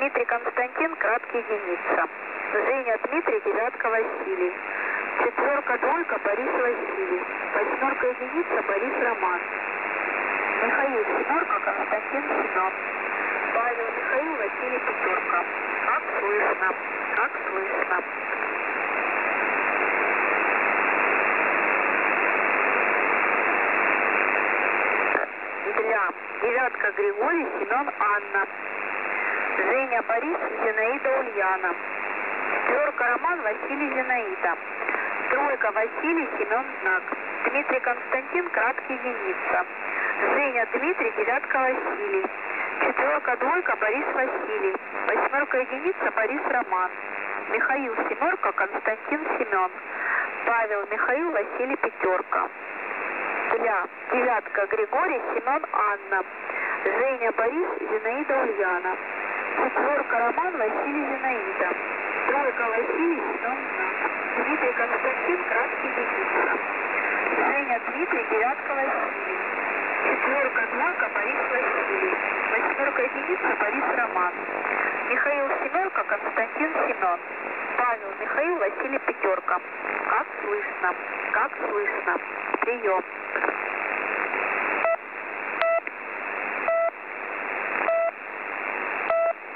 Дмитрий Константин, краткий единица. Женя Дмитрий, девятка Василий. Четверка двойка Борис Василий. Восьмерка единица Борис Роман. Михаил семерка, Константин Семен. Павел Михаил, Василий пятерка. Как слышно, как слышно. Для девятка Григорий, Семен Анна. Женя Борис, Зинаида Ульяна. Четверка Роман, Василий Зинаида. Тройка Василий, Семен Знак. Дмитрий Константин, краткий единица. Женя Дмитрий, девятка Василий. Четверка двойка Борис Василий. Восьмерка единица Борис Роман. Михаил семерка, Константин Семен. Павел Михаил, Василий пятерка. Для девятка Григорий, Семен Анна. Женя Борис, Зинаида Ульяна. Четверка Роман, Василий Зинаида. Тройка Василий, Семен Знак. Дмитрий Константин, краткий единица. Женя Дмитрий, девятка Василий. Четверка двойка Борис Василий. Восьмерка единица Борис Роман. Михаил семерка, Константин Семен. Павел Михаил, Василий пятерка. Как слышно, как слышно. Прием.